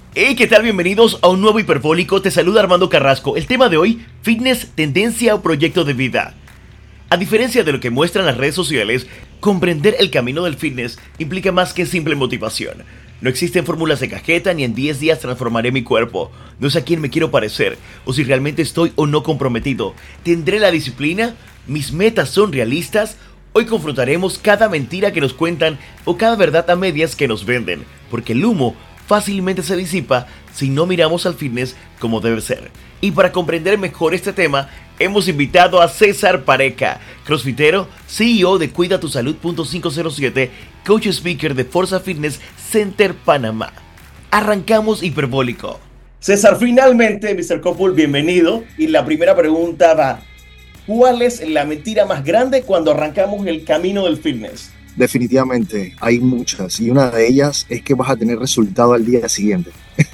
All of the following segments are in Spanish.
Hey, ¿qué tal? Bienvenidos a un nuevo Hiperbólico. Te saluda Armando Carrasco. El tema de hoy, fitness, tendencia o proyecto de vida. A diferencia de lo que muestran las redes sociales, comprender el camino del fitness implica más que simple motivación. No existen fórmulas de cajeta ni en 10 días transformaré mi cuerpo. No sé a quién me quiero parecer o si realmente estoy o no comprometido. ¿Tendré la disciplina? ¿Mis metas son realistas? Hoy confrontaremos cada mentira que nos cuentan o cada verdad a medias que nos venden, porque el humo fácilmente se disipa si no miramos al fitness como debe ser. Y para comprender mejor este tema, hemos invitado a César Pareca, crossfitero, CEO de Cuidatusalud.507, coach speaker de Forza Fitness Center Panamá. Arrancamos Hiperbólico. César, finalmente, Mr. Coppool, bienvenido. Y la primera pregunta va, ¿cuál es la mentira más grande cuando arrancamos el camino del fitness? Definitivamente, hay muchas y una de ellas es que vas a tener resultado al día siguiente.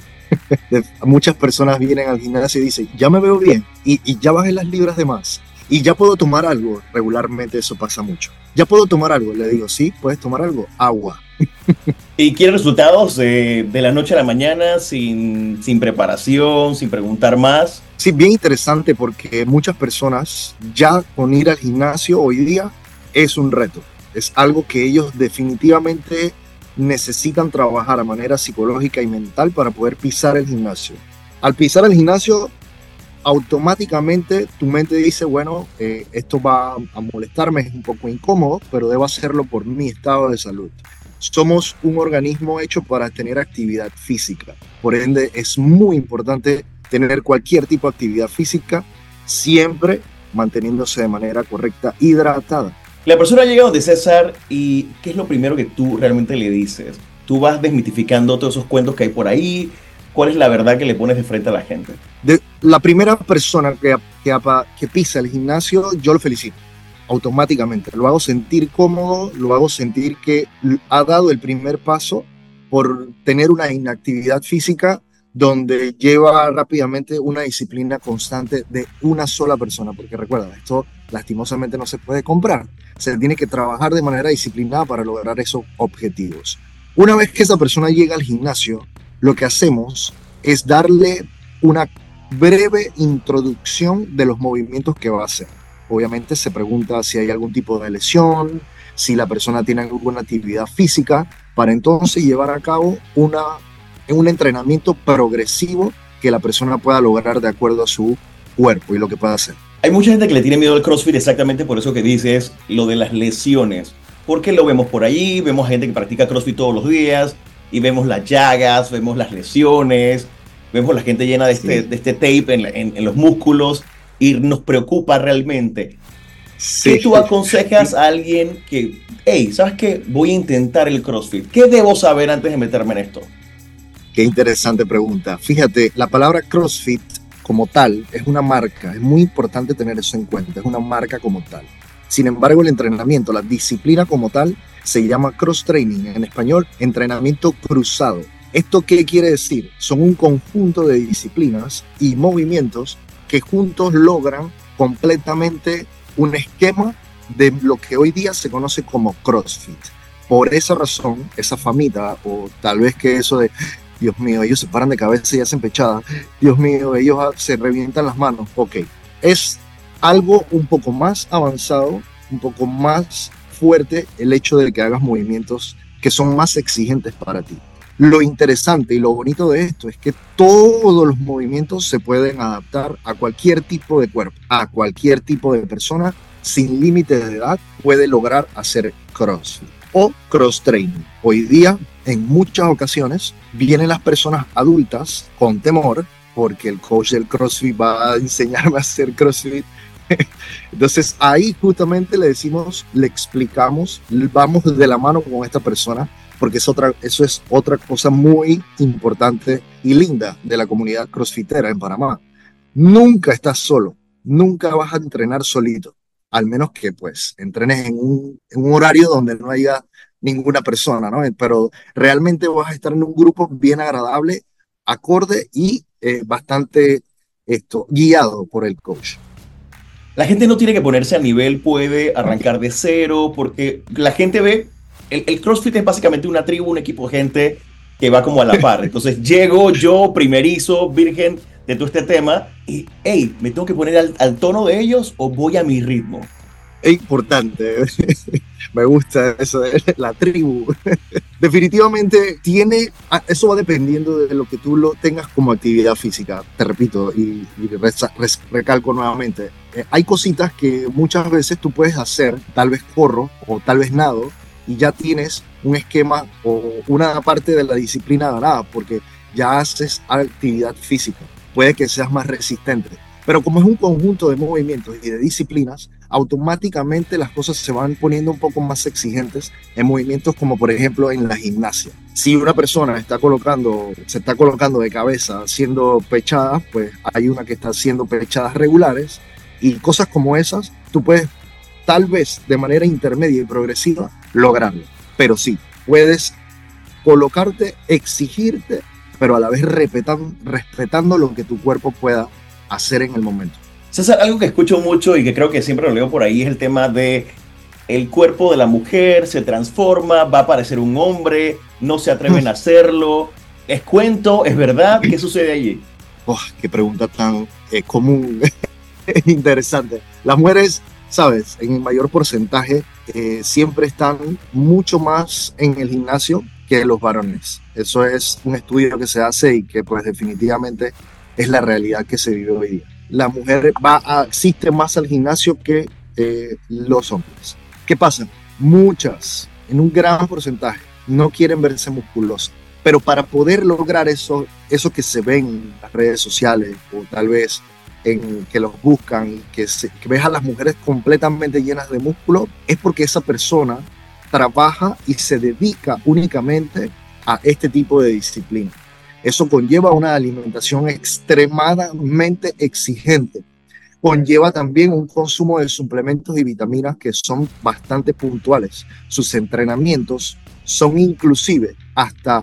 Muchas personas vienen al gimnasio y dicen, ya me veo bien y ya bajé las libras de más y ya puedo tomar algo. Regularmente eso pasa mucho. Ya puedo tomar algo. Le digo, sí, puedes tomar algo. Agua. ¿Y quiere resultados de la noche a la mañana sin preparación, sin preguntar más? Sí, bien interesante porque muchas personas ya con ir al gimnasio hoy día es un reto. Es algo que ellos definitivamente necesitan trabajar a manera psicológica y mental para poder pisar el gimnasio. Al pisar el gimnasio, automáticamente tu mente dice, bueno, esto va a molestarme, es un poco incómodo, pero debo hacerlo por mi estado de salud. Somos un organismo hecho para tener actividad física. Por ende, es muy importante tener cualquier tipo de actividad física, siempre manteniéndose de manera correcta, hidratada. La persona llega donde César y ¿qué es lo primero que tú realmente le dices? Tú vas desmitificando todos esos cuentos que hay por ahí. ¿Cuál es la verdad que le pones de frente a la gente? La primera persona que pisa el gimnasio, yo lo felicito automáticamente. Lo hago sentir cómodo, lo hago sentir que ha dado el primer paso por tener una inactividad física donde lleva rápidamente una disciplina constante de una sola persona. Porque recuerda, esto lastimosamente no se puede comprar. Se tiene que trabajar de manera disciplinada para lograr esos objetivos. Una vez que esa persona llega al gimnasio, lo que hacemos es darle una breve introducción de los movimientos que va a hacer. Obviamente se pregunta si hay algún tipo de lesión, si la persona tiene alguna actividad física, para entonces llevar a cabo un entrenamiento progresivo que la persona pueda lograr de acuerdo a su cuerpo y lo que pueda hacer. Hay mucha gente que le tiene miedo al CrossFit exactamente por eso que dices lo de las lesiones. Porque lo vemos por ahí, vemos gente que practica CrossFit todos los días y vemos las llagas, vemos las lesiones, vemos la gente llena de este tape en los músculos y nos preocupa realmente. Sí. ¿Qué tú aconsejas a alguien que, hey, ¿sabes qué? Voy a intentar el CrossFit. ¿Qué debo saber antes de meterme en esto? Qué interesante pregunta. Fíjate, la palabra CrossFit como tal es una marca, es muy importante tener eso en cuenta, es una marca como tal. Sin embargo, el entrenamiento, la disciplina como tal, se llama cross-training, en español, entrenamiento cruzado. ¿Esto qué quiere decir? Son un conjunto de disciplinas y movimientos que juntos logran completamente un esquema de lo que hoy día se conoce como CrossFit. Por esa razón, esa famita, o tal vez que eso de Dios mío, ellos se paran de cabeza y hacen pechada. Dios mío, ellos se revientan las manos. Ok, es algo un poco más avanzado, un poco más fuerte el hecho de que hagas movimientos que son más exigentes para ti. Lo interesante y lo bonito de esto es que todos los movimientos se pueden adaptar a cualquier tipo de cuerpo, a cualquier tipo de persona, sin límite de edad, puede lograr hacer CrossFit o cross-training. Hoy día, en muchas ocasiones, vienen las personas adultas con temor porque el coach del CrossFit va a enseñarme a hacer CrossFit. Entonces ahí justamente le decimos, le explicamos, vamos de la mano con esta persona, porque eso es otra cosa muy importante y linda de la comunidad crossfitera en Panamá. Nunca estás solo, nunca vas a entrenar solito, al menos que pues entrenes en un horario donde no haya ninguna persona, ¿no? Pero realmente vas a estar en un grupo bien agradable, acorde y bastante guiado por el coach. La gente no tiene que ponerse a nivel, puede arrancar de cero, porque la gente ve, el CrossFit es básicamente una tribu, un equipo de gente que va como a la par. Entonces llego yo, primerizo, virgen de todo este tema, y, hey, ¿me tengo que poner al tono de ellos o voy a mi ritmo? Es importante. Me gusta eso de la tribu. Definitivamente eso va dependiendo de lo que tú lo tengas como actividad física. Te repito recalco nuevamente. Hay cositas que muchas veces tú puedes hacer, tal vez corro o tal vez nado, y ya tienes un esquema o una parte de la disciplina ganada porque ya haces actividad física. Puede que seas más resistente. Pero como es un conjunto de movimientos y de disciplinas, automáticamente las cosas se van poniendo un poco más exigentes en movimientos como por ejemplo en la gimnasia. Si una persona se está colocando de cabeza haciendo pechadas, pues hay una que está haciendo pechadas regulares y cosas como esas, tú puedes tal vez de manera intermedia y progresiva lograrlo. Pero sí, puedes colocarte, exigirte, pero a la vez respetando lo que tu cuerpo pueda hacer en el momento. César, algo que escucho mucho y que creo que siempre lo leo por ahí es el tema de el cuerpo de la mujer se transforma, va a parecer un hombre, no se atreven a hacerlo. ¿Es cuento? ¿Es verdad? ¿Qué sucede allí? Oh, qué pregunta tan común. Interesante. Las mujeres, sabes, en el mayor porcentaje siempre están mucho más en el gimnasio que los varones. Eso es un estudio que se hace y que pues definitivamente es la realidad que se vive hoy día. La mujer asiste más al gimnasio que los hombres. ¿Qué pasa? Muchas, en un gran porcentaje, no quieren verse musculosas. Pero para poder lograr eso que se ven en las redes sociales o tal vez en que los buscan, que ves a las mujeres completamente llenas de músculo, es porque esa persona trabaja y se dedica únicamente a este tipo de disciplina. Eso conlleva una alimentación extremadamente exigente. Conlleva también un consumo de suplementos y vitaminas que son bastante puntuales. Sus entrenamientos son inclusive hasta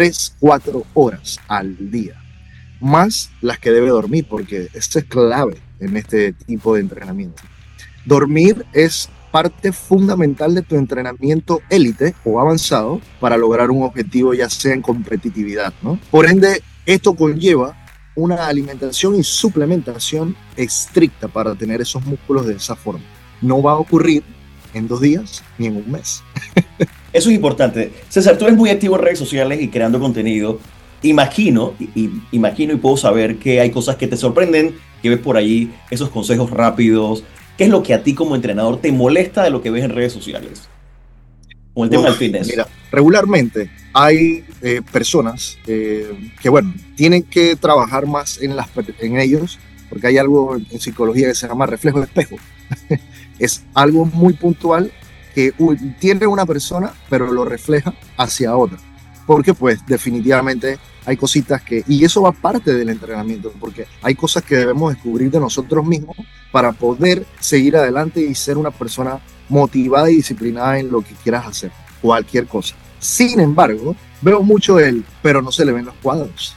3-4 horas al día, más las que debe dormir, porque esto es clave en este tipo de entrenamiento. Dormir es parte fundamental de tu entrenamiento élite o avanzado para lograr un objetivo, ya sea en competitividad, ¿no? Por ende, esto conlleva una alimentación y suplementación estricta para tener esos músculos de esa forma. No va a ocurrir en 2 días ni en un mes. Eso es importante. César, tú eres muy activo en redes sociales y creando contenido. Imagino y puedo saber que hay cosas que te sorprenden, que ves por allí, esos consejos rápidos. ¿Qué es lo que a ti como entrenador te molesta de lo que ves en redes sociales? Como el tema del fitness. Mira, regularmente hay personas que, bueno, tienen que trabajar más en ellos, porque hay algo en psicología que se llama reflejo de espejo. Es algo muy puntual que tiene una persona, pero lo refleja hacia otra. Porque pues definitivamente hay cositas y eso va parte del entrenamiento, porque hay cosas que debemos descubrir de nosotros mismos para poder seguir adelante y ser una persona motivada y disciplinada en lo que quieras hacer, cualquier cosa. Sin embargo, veo mucho pero no se le ven los cuadros.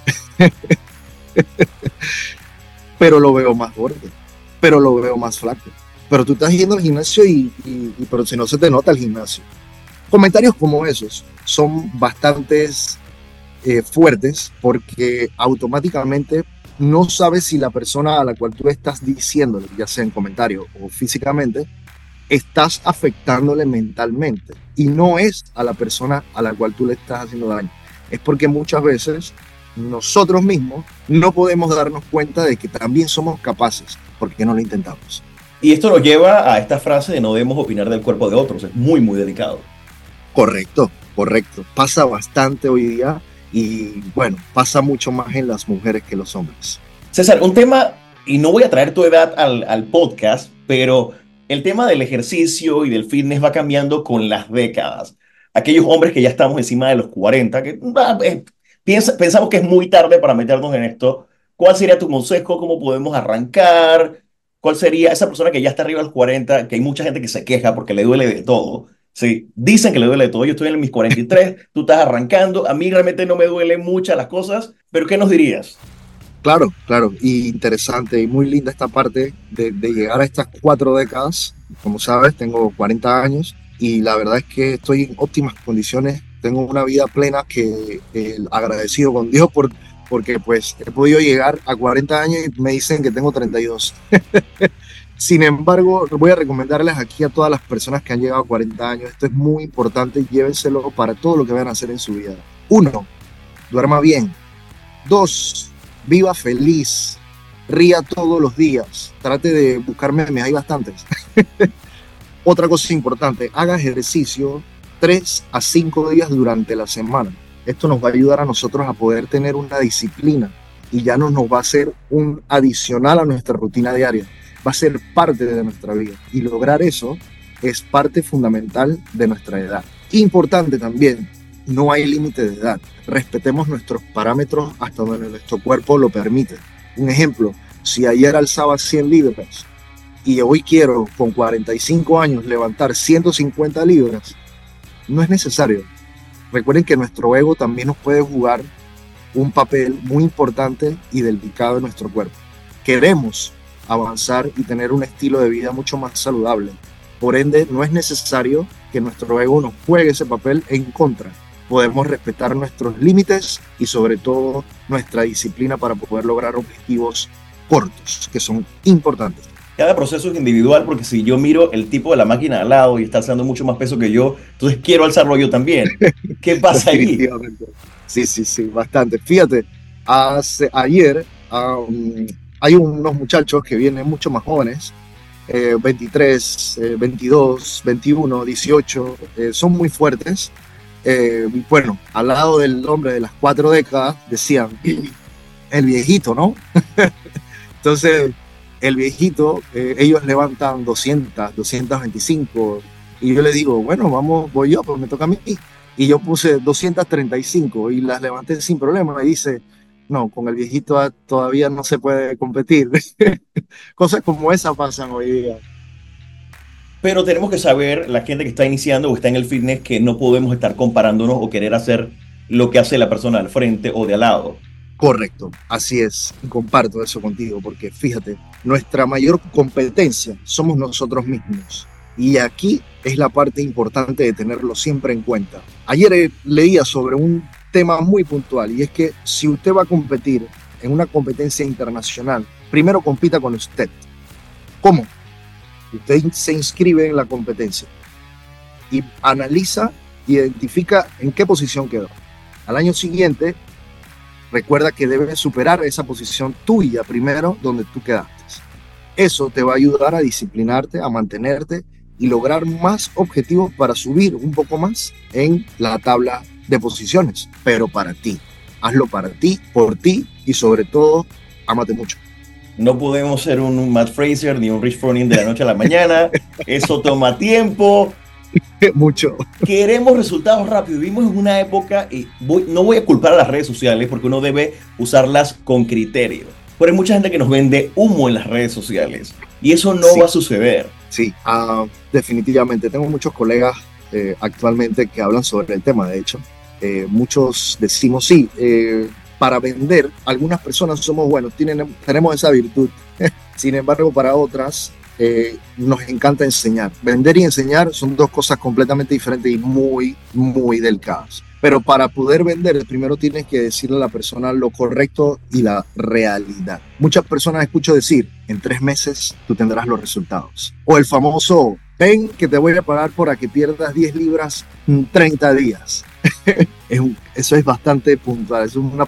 Pero lo veo más gordo, pero lo veo más flaco. Pero tú estás yendo al gimnasio pero si no se te nota el gimnasio. Comentarios como esos son bastantes fuertes porque automáticamente no sabes si la persona a la cual tú estás diciéndole, ya sea en comentario o físicamente, estás afectándole mentalmente. Y no es a la persona a la cual tú le estás haciendo daño. Es porque muchas veces nosotros mismos no podemos darnos cuenta de que también somos capaces porque no lo intentamos. Y esto nos lleva a esta frase de no debemos opinar del cuerpo de otros. Es muy, muy delicado. Correcto. Pasa bastante hoy día y bueno, pasa mucho más en las mujeres que los hombres. César, un tema, y no voy a traer tu edad al podcast, pero el tema del ejercicio y del fitness va cambiando con las décadas. Aquellos hombres que ya estamos encima de los 40, que pensamos que es muy tarde para meternos en esto. ¿Cuál sería tu consejo? ¿Cómo podemos arrancar? ¿Cuál sería esa persona que ya está arriba de los 40, que hay mucha gente que se queja porque le duele de todo? Sí, dicen que le duele de todo. Yo estoy en mis 43, tú estás arrancando. A mí realmente no me duelen muchas las cosas, pero ¿qué nos dirías? Claro, y interesante y muy linda esta parte de llegar a estas 4 décadas. Como sabes, tengo 40 años y la verdad es que estoy en óptimas condiciones tengo una vida plena que agradecido con Dios porque pues he podido llegar a 40 años y me dicen que tengo 32. Sin embargo, voy a recomendarles aquí a todas las personas que han llegado a 40 años, esto es muy importante, llévenselo para todo lo que vayan a hacer en su vida. 1, duerma bien. 2, viva feliz, ría todos los días, trate de buscar memes, hay bastantes. Otra cosa importante, haga ejercicio 3 a 5 días durante la semana. Esto nos va a ayudar a nosotros a poder tener una disciplina y ya no nos va a ser un adicional a nuestra rutina diaria, va a ser parte de nuestra vida y lograr eso es parte fundamental de nuestra edad. Importante también, no hay límite de edad, respetemos nuestros parámetros hasta donde nuestro cuerpo lo permite. Un ejemplo, si ayer alzaba 100 libras y hoy quiero con 45 años levantar 150 libras, no es necesario. Recuerden que nuestro ego también nos puede jugar un papel muy importante y delicado en nuestro cuerpo. Queremos avanzar y tener un estilo de vida mucho más saludable. Por ende, no es necesario que nuestro ego nos juegue ese papel en contra. Podemos respetar nuestros límites y sobre todo nuestra disciplina para poder lograr objetivos cortos, que son importantes. Cada proceso es individual porque si yo miro el tipo de la máquina al lado y está alzando mucho más peso que yo, entonces quiero alzarlo yo también. ¿Qué pasa ahí? Sí, bastante. Fíjate, ayer hay unos muchachos que vienen mucho más jóvenes, 23, 22, 21, 18, son muy fuertes. Bueno, al lado del hombre de las 4 décadas decían, el viejito, ¿no? Entonces, el viejito, ellos levantan 200, 225, y yo le digo, bueno, voy yo, pues me toca a mí. Y yo puse 235 y las levanté sin problema. Y dice, no, con el viejito todavía no se puede competir. Cosas como esas pasan hoy día. Pero tenemos que saber, la gente que está iniciando o está en el fitness, que no podemos estar comparándonos o querer hacer lo que hace la persona al frente o de al lado. Correcto, así es, y comparto eso contigo, porque fíjate, nuestra mayor competencia somos nosotros mismos, y aquí es la parte importante de tenerlo siempre en cuenta. Ayer leía sobre un tema muy puntual, y es que si usted va a competir en una competencia internacional, primero compita con usted. ¿Cómo? Usted se inscribe en la competencia y analiza, identifica en qué posición quedó. Al año siguiente, recuerda que debes superar esa posición tuya primero donde tú quedaste. Eso te va a ayudar a disciplinarte, a mantenerte y lograr más objetivos para subir un poco más en la tabla de posiciones. Pero para ti, hazlo para ti, por ti y sobre todo, ámate mucho. No podemos ser un Matt Fraser ni un Rich Froning de la noche a la mañana. Eso toma tiempo. Mucho. Queremos resultados rápidos. Vivimos en una época, y no voy a culpar a las redes sociales porque uno debe usarlas con criterio. Pero hay mucha gente que nos vende humo en las redes sociales y eso no va a suceder. Sí, definitivamente. Tengo muchos colegas actualmente que hablan sobre el tema, de hecho. Muchos decimos, sí, para vender, algunas personas somos buenos, tenemos esa virtud. Sin embargo, para otras, nos encanta enseñar. Vender y enseñar son dos cosas completamente diferentes y muy, muy delicadas. Pero para poder vender, primero tienes que decirle a la persona lo correcto y la realidad. Muchas personas escucho decir, en 3 meses tú tendrás los resultados. O el famoso, ven que te voy a pagar para que pierdas 10 libras en 30 días. Eso es bastante puntual, es una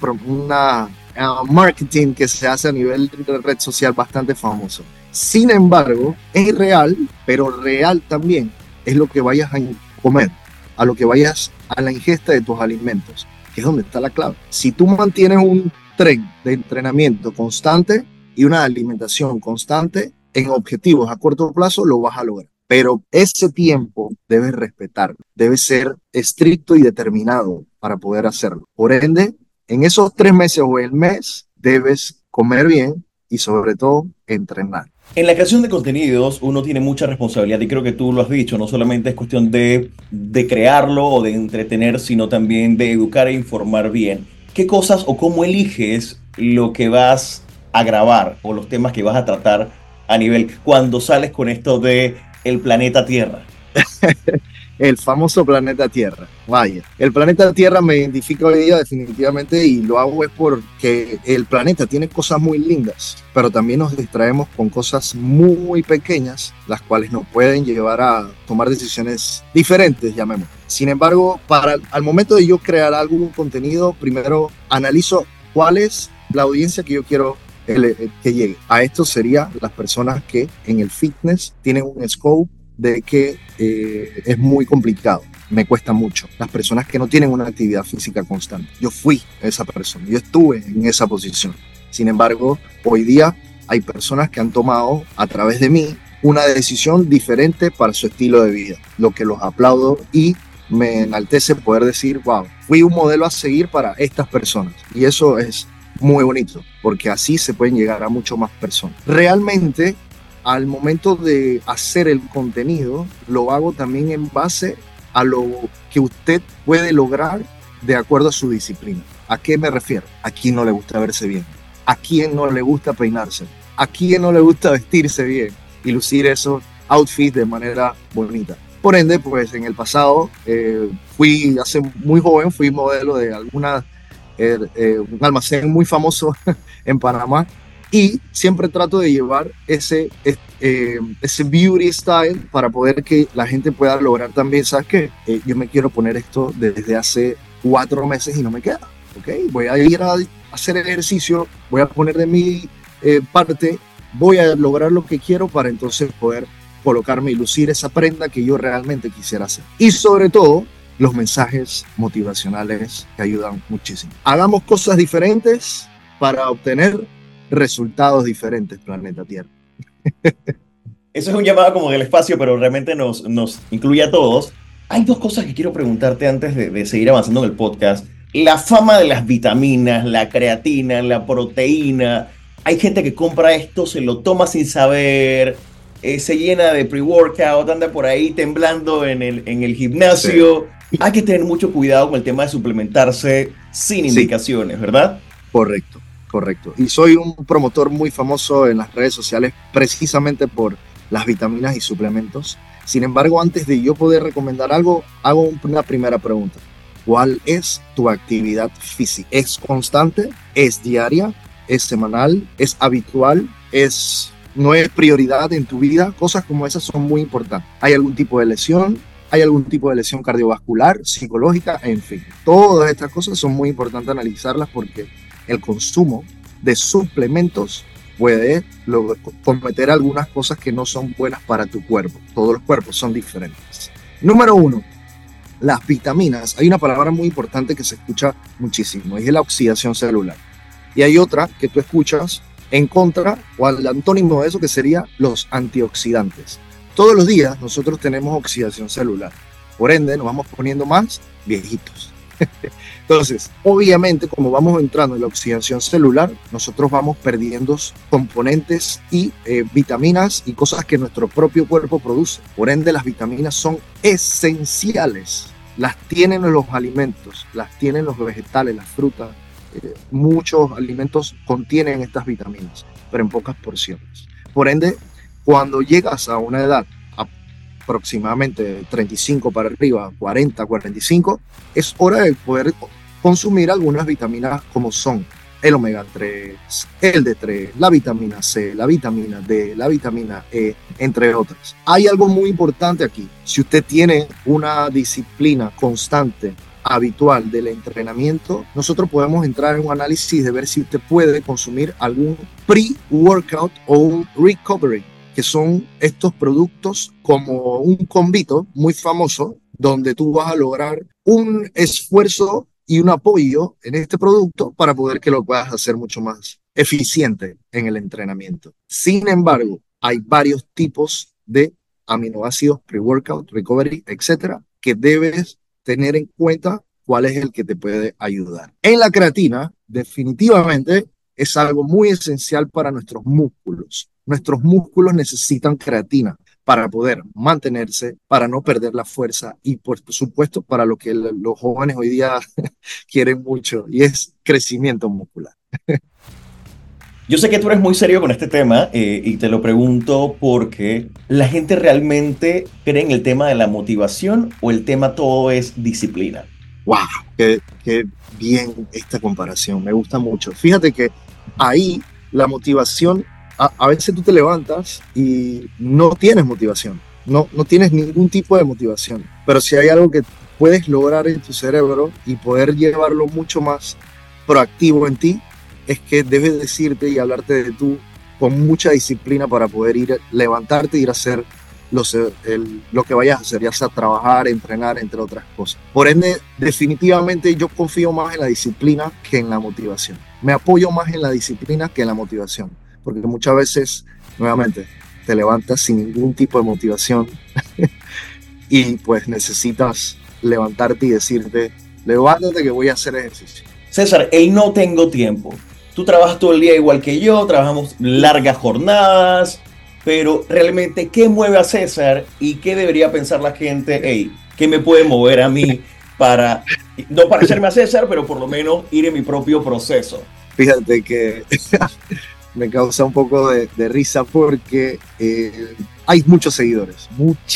marketing que se hace a nivel de red social bastante famoso. Sin embargo, es real, pero real también es lo que vayas a comer, a lo que vayas a la ingesta de tus alimentos, que es donde está la clave. Si tú mantienes un tren de entrenamiento constante y una alimentación constante en objetivos a corto plazo, lo vas a lograr. Pero ese tiempo debes respetarlo, debes ser estricto y determinado para poder hacerlo. Por ende, en esos 3 meses o el mes, debes comer bien y sobre todo entrenar. En la creación de contenidos uno tiene mucha responsabilidad y creo que tú lo has dicho, no solamente es cuestión de crearlo o de entretener, sino también de educar e informar bien. ¿Qué cosas o cómo eliges lo que vas a grabar o los temas que vas a tratar a nivel cuando sales con esto de el planeta Tierra? El famoso planeta Tierra. Vaya, el planeta Tierra me identifica hoy día definitivamente y lo hago es porque el planeta tiene cosas muy lindas, pero también nos distraemos con cosas muy pequeñas, las cuales nos pueden llevar a tomar decisiones diferentes, llamémoslo. Sin embargo, al momento de yo crear algún contenido, primero analizo cuál es la audiencia que yo quiero que llegue. A esto serían las personas que en el fitness tienen un scope de que es muy complicado, me cuesta mucho. Las personas que no tienen una actividad física constante. Yo fui esa persona, yo estuve en esa posición. Sin embargo, hoy día hay personas que han tomado a través de mí una decisión diferente para su estilo de vida, lo que los aplaudo y me enaltece poder decir, wow, fui un modelo a seguir para estas personas. Y eso es muy bonito, porque así se pueden llegar a mucho más personas. Realmente, al momento de hacer el contenido, lo hago también en base a lo que usted puede lograr de acuerdo a su disciplina. ¿A qué me refiero? ¿A quién no le gusta verse bien? ¿A quién no le gusta peinarse? ¿A quién no le gusta vestirse bien y lucir esos outfits de manera bonita? Por ende, pues en el pasado, hace muy joven, fui modelo de un almacén muy famoso en Panamá, y siempre trato de llevar ese beauty style para poder que la gente pueda lograr también, ¿sabes qué? Yo me quiero poner esto desde hace 4 meses y no me queda, ¿ok? Voy a ir a hacer ejercicio, voy a poner de mi parte, voy a lograr lo que quiero para entonces poder colocarme y lucir esa prenda que yo realmente quisiera hacer. Y sobre todo, los mensajes motivacionales que ayudan muchísimo. Hagamos cosas diferentes para obtener resultados diferentes, planeta Tierra. Eso es un llamado como del espacio, pero realmente nos incluye a todos. Hay dos cosas que quiero preguntarte antes de seguir avanzando en el podcast. La fama de las vitaminas, la creatina, la proteína. Hay gente que compra esto, se lo toma sin saber, se llena de pre-workout, anda por ahí temblando en el gimnasio. Sí. Hay que tener mucho cuidado con el tema de suplementarse sin indicaciones, ¿verdad? Correcto. Correcto. Y soy un promotor muy famoso en las redes sociales precisamente por las vitaminas y suplementos. Sin embargo, antes de yo poder recomendar algo, hago una primera pregunta. ¿Cuál es tu actividad física? ¿Es constante? ¿Es diaria? ¿Es semanal? ¿Es habitual? ¿No es prioridad en tu vida? Cosas como esas son muy importantes. ¿Hay algún tipo de lesión? ¿Hay algún tipo de lesión cardiovascular, psicológica? En fin, todas estas cosas son muy importantes analizarlas porque el consumo de suplementos puede cometer algunas cosas que no son buenas para tu cuerpo. Todos los cuerpos son diferentes. Número 1, las vitaminas. Hay una palabra muy importante que se escucha muchísimo, es la oxidación celular. Y hay otra que tú escuchas en contra, o al antónimo de eso, que sería los antioxidantes. Todos los días nosotros tenemos oxidación celular. Por ende, nos vamos poniendo más viejitos. Entonces, obviamente, como vamos entrando en la oxidación celular, nosotros vamos perdiendo componentes y vitaminas y cosas que nuestro propio cuerpo produce. Por ende, las vitaminas son esenciales. Las tienen los alimentos, las tienen los vegetales, las frutas. Muchos alimentos contienen estas vitaminas, pero en pocas porciones. Por ende, cuando llegas a una edad aproximadamente 35 para arriba, 40, 45, es hora de poder consumir algunas vitaminas como son el omega 3, el D3, la vitamina C, la vitamina D, la vitamina E, entre otras. Hay algo muy importante aquí. Si usted tiene una disciplina constante, habitual del entrenamiento, nosotros podemos entrar en un análisis de ver si usted puede consumir algún pre-workout o un recovery, que son estos productos como un combito muy famoso, donde tú vas a lograr un esfuerzo y un apoyo en este producto para poder que lo puedas hacer mucho más eficiente en el entrenamiento. Sin embargo, hay varios tipos de aminoácidos, pre-workout, recovery, etcétera, que debes tener en cuenta cuál es el que te puede ayudar. En la creatina, definitivamente, es algo muy esencial para nuestros músculos. Nuestros músculos necesitan creatina para poder mantenerse, para no perder la fuerza y, por supuesto, para lo que los jóvenes hoy día quieren mucho, y es crecimiento muscular. Yo sé que tú eres muy serio con este tema y te lo pregunto porque la gente realmente cree en el tema de la motivación o el tema todo es disciplina. ¡Wow! Qué bien esta comparación, me gusta mucho. Fíjate que ahí la motivación, a veces tú te levantas y no tienes motivación, no tienes ningún tipo de motivación, pero si hay algo que puedes lograr en tu cerebro y poder llevarlo mucho más proactivo en ti, es que debes decirte y hablarte de tú con mucha disciplina para poder ir, levantarte e ir a hacer lo que vayas a hacer, ya sea trabajar, entrenar, entre otras cosas. Por ende, definitivamente yo confío más en la disciplina que en la motivación. Me apoyo más en la disciplina que en la motivación, porque muchas veces, nuevamente, te levantas sin ningún tipo de motivación y pues necesitas levantarte y decirte, levántate que voy a hacer ejercicio. César, el no tengo tiempo. Tú trabajas todo el día igual que yo, trabajamos largas jornadas, pero realmente, ¿qué mueve a César y qué debería pensar la gente? Hey, ¿qué me puede mover a mí para, no parecerme a César, pero por lo menos ir en mi propio proceso? Fíjate que me causa un poco de risa porque hay muchos seguidores,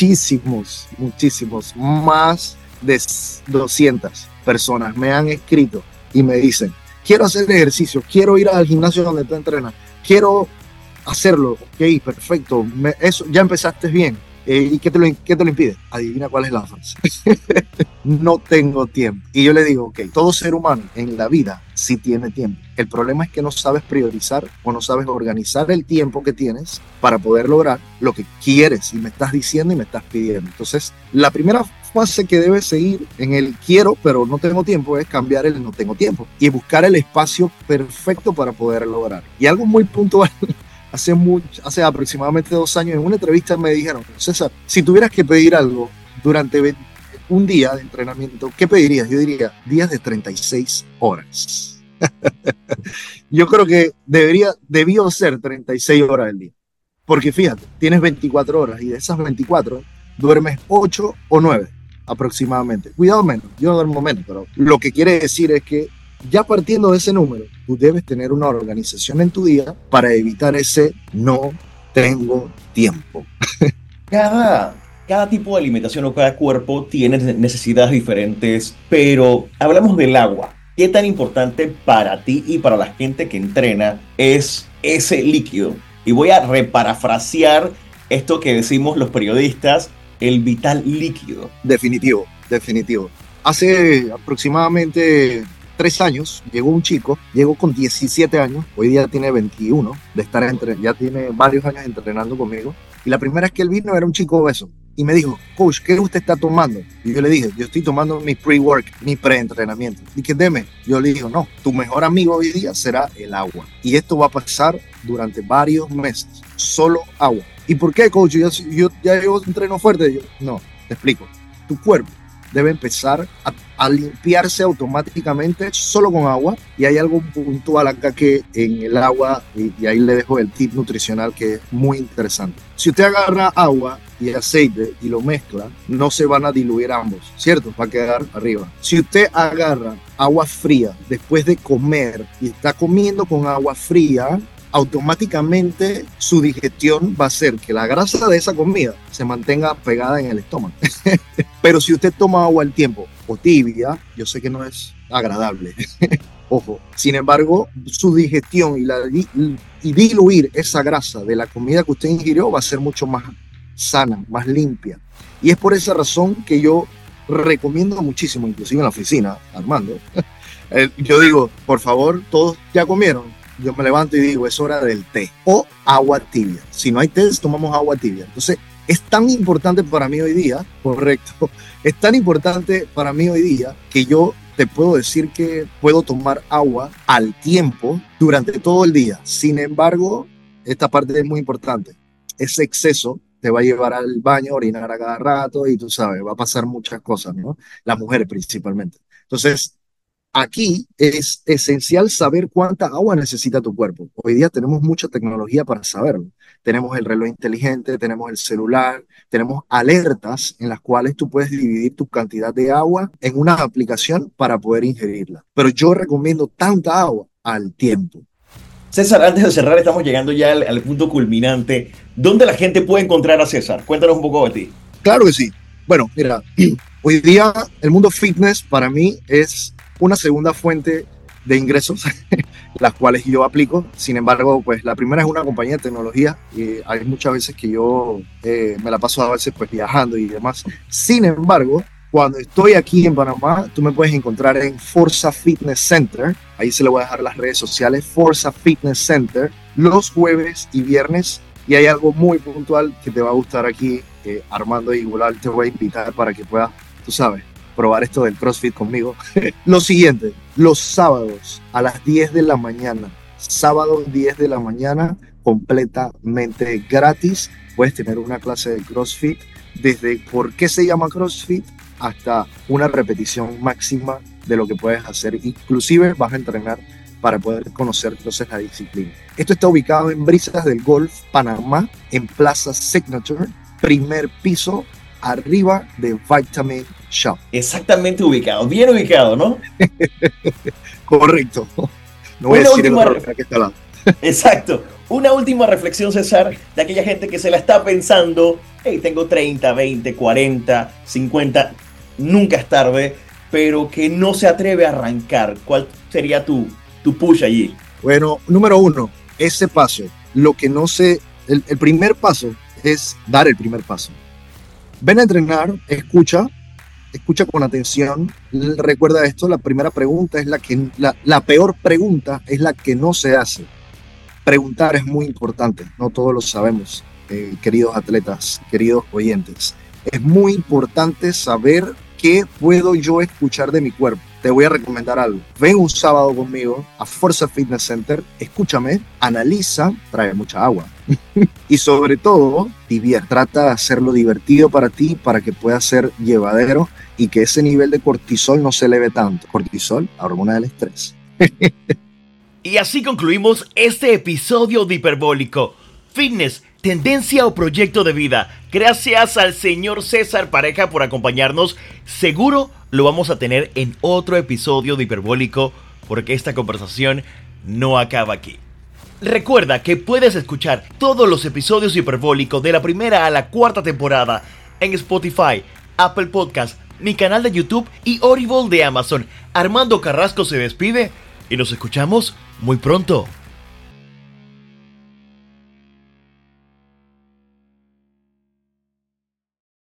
muchísimos, más de 200 personas me han escrito y me dicen, quiero hacer ejercicio, quiero ir al gimnasio donde tú entrenas, quiero hacerlo, ok, perfecto, eso, ya empezaste bien. ¿Y qué te lo impide? Adivina cuál es la frase. No tengo tiempo. Y yo le digo, ok, todo ser humano en la vida sí tiene tiempo. El problema es que no sabes priorizar o no sabes organizar el tiempo que tienes para poder lograr lo que quieres y me estás diciendo y me estás pidiendo. Entonces, la primera fase que debes seguir en el quiero pero no tengo tiempo es cambiar el no tengo tiempo y buscar el espacio perfecto para poder lograr. Y algo muy puntual. Hace aproximadamente 2 años en una entrevista me dijeron, César, si tuvieras que pedir algo durante un día de entrenamiento, ¿qué pedirías? Yo diría días de 36 horas. Yo creo que debió ser 36 horas al día. Porque fíjate, tienes 24 horas y de esas 24 duermes 8 o 9 aproximadamente. Cuidado menos, yo no duermo menos, pero lo que quiere decir es que ya partiendo de ese número, tú debes tener una organización en tu día para evitar ese no tengo tiempo. Cada tipo de alimentación o cada cuerpo tiene necesidades diferentes, pero hablamos del agua. ¿Qué tan importante para ti y para la gente que entrena es ese líquido? Y voy a reparafrasear esto que decimos los periodistas, el vital líquido. Definitivo. Hace aproximadamente 3 años llegó un chico, llegó con 17 años, hoy día tiene 21, ya tiene varios años entrenando conmigo. Y la primera vez que él vino era un chico obeso. Y me dijo, coach, ¿qué usted está tomando? Y yo le dije, yo estoy tomando mi pre-work, mi pre-entrenamiento. Y que deme. Yo le digo, no, tu mejor amigo hoy día será el agua. Y esto va a pasar durante varios meses. Solo agua. ¿Y por qué, coach? Yo ya llevo entreno fuerte. No, te explico. Tu cuerpo debe empezar a limpiarse automáticamente solo con agua. Y hay algo puntual acá que en el agua, y ahí le dejo el tip nutricional que es muy interesante. Si usted agarra agua y aceite y lo mezcla, no se van a diluir ambos, ¿cierto? Va a quedar arriba. Si usted agarra agua fría después de comer y está comiendo con agua fría, automáticamente su digestión va a hacer que la grasa de esa comida se mantenga pegada en el estómago. Pero si usted toma agua al tiempo o tibia, yo sé que no es agradable. Ojo, sin embargo, su digestión y diluir esa grasa de la comida que usted ingirió va a ser mucho más sana, más limpia. Y es por esa razón que yo recomiendo muchísimo, inclusive en la oficina, Armando, yo digo, por favor, todos ya comieron. Yo me levanto y digo, es hora del té o agua tibia. Si no hay té, tomamos agua tibia. Entonces, es tan importante para mí hoy día, correcto, es tan importante para mí hoy día que yo te puedo decir que puedo tomar agua al tiempo durante todo el día. Sin embargo, esta parte es muy importante. Ese exceso te va a llevar al baño, a orinar a cada rato y tú sabes, va a pasar muchas cosas, ¿no? Las mujeres principalmente. Entonces, aquí es esencial saber cuánta agua necesita tu cuerpo. Hoy día tenemos mucha tecnología para saberlo. Tenemos el reloj inteligente, tenemos el celular, tenemos alertas en las cuales tú puedes dividir tu cantidad de agua en una aplicación para poder ingerirla. Pero yo recomiendo tanta agua al tiempo. César, antes de cerrar, estamos llegando ya al punto culminante. ¿Dónde la gente puede encontrar a César? Cuéntanos un poco de ti. Claro que sí. Bueno, mira, hoy día el mundo fitness para mí es una segunda fuente de ingresos, las cuales yo aplico. Sin embargo, pues la primera es una compañía de tecnología y hay muchas veces que yo me la paso a veces pues viajando y demás. Sin embargo, cuando estoy aquí en Panamá, tú me puedes encontrar en Forza Fitness Center. Ahí se le voy a dejar las redes sociales, Forza Fitness Center, los jueves y viernes. Y hay algo muy puntual que te va a gustar aquí, Armando, y igual te voy a invitar para que puedas, tú sabes, probar esto del CrossFit conmigo. Lo siguiente, los sábados a las 10 de la mañana, sábado 10 de la mañana, completamente gratis, puedes tener una clase de CrossFit, desde por qué se llama CrossFit hasta una repetición máxima de lo que puedes hacer. Inclusive vas a entrenar para poder conocer entonces la disciplina. Esto está ubicado en Brisas del Golf, Panamá, en Plaza Signature, primer piso, arriba de Vitamin Shop. Exactamente ubicado, bien ubicado, ¿no? Correcto. No voy a decir el otro que está al lado. Exacto. Una última reflexión, César, de aquella gente que se la está pensando, hey, tengo 30, 20, 40, 50, nunca es tarde, pero que no se atreve a arrancar. ¿Cuál sería tu push allí? Bueno, número uno, ese paso. Lo que no sé, el primer paso es dar el primer paso. Ven a entrenar, escucha con atención. Recuerda esto, la primera pregunta es la peor pregunta es la que no se hace. Preguntar es muy importante, no todos lo sabemos, queridos atletas, queridos oyentes. Es muy importante saber qué puedo yo escuchar de mi cuerpo. Te voy a recomendar algo. Ven un sábado conmigo a Forza Fitness Center, escúchame, analiza, trae mucha agua y sobre todo, divierte. Trata de hacerlo divertido para ti, para que pueda ser llevadero y que ese nivel de cortisol no se eleve tanto. Cortisol, la hormona del estrés. Y así concluimos este episodio de Hiperbólico. Fitness, tendencia o proyecto de vida. Gracias al señor César Pareja por acompañarnos. Seguro lo vamos a tener en otro episodio de Hiperbólico porque esta conversación no acaba aquí. Recuerda que puedes escuchar todos los episodios de Hiperbólico de la primera a la cuarta temporada en Spotify, Apple Podcast, mi canal de YouTube y Audible de Amazon. Armando Carrasco se despide y nos escuchamos muy pronto.